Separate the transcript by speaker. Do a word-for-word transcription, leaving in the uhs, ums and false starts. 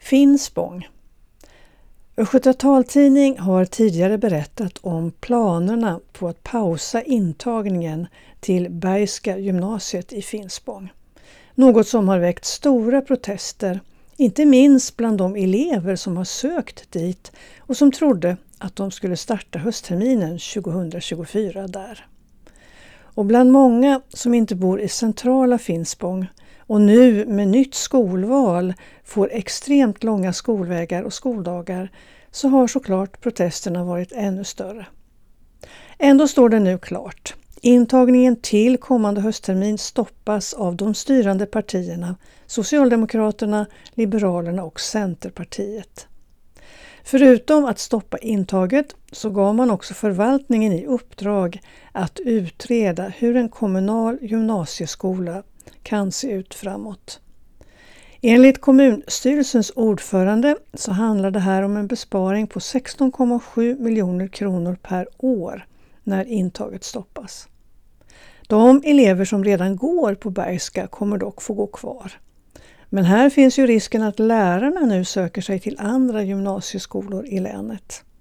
Speaker 1: Finspång. Östgöta Taltidning har tidigare berättat om planerna på att pausa intagningen till Bergska gymnasiet i Finspång. Något som har väckt stora protester, inte minst bland de elever som har sökt dit och som trodde att de skulle starta höstterminen tjugohundratjugofyra där. Och bland många som inte bor i centrala Finspång och nu med nytt skolval får extremt långa skolvägar och skoldagar, så har såklart protesterna varit ännu större. Ändå står det nu klart. Intagningen till kommande hösttermin stoppas av de styrande partierna, Socialdemokraterna, Liberalerna och Centerpartiet. Förutom att stoppa intaget så gav man också förvaltningen i uppdrag att utreda hur en kommunal gymnasieskola kan se ut framåt. Enligt kommunstyrelsens ordförande så handlar det här om en besparing på sexton komma sju miljoner kronor per år när intaget stoppas. De elever som redan går på Bergska kommer dock få gå kvar. Men här finns ju risken att lärarna nu söker sig till andra gymnasieskolor i länet.